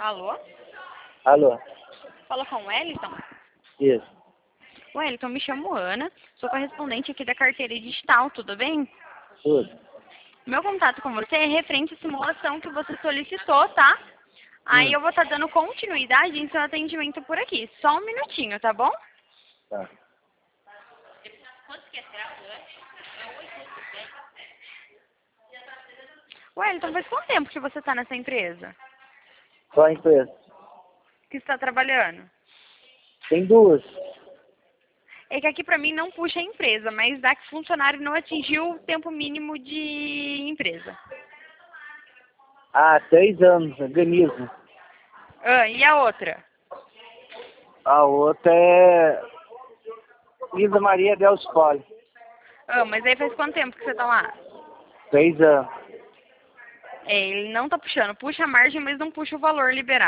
Alô? Alô? Fala com o Wellington? Isso. Wellington, me chamo Ana, sou correspondente aqui da carteira digital, tudo bem? Tudo. Meu contato com você é referente à simulação que você solicitou, tá? Aí eu vou estar dando continuidade em seu atendimento por aqui. Só um minutinho, tá bom? Tá. Wellington, faz quanto tempo que você está nessa empresa? Qual a empresa? Que está trabalhando? Tem duas. É que aqui pra mim não puxa a empresa, mas dá que o funcionário não atingiu o tempo mínimo de empresa. Há 3 anos, organismo. Ah, e a outra? A outra é Linda Maria Del Scolle. Ah, mas aí faz quanto tempo que você tá lá? 3 anos. É, ele não tá puxando. Puxa a margem, mas não puxa o valor liberado.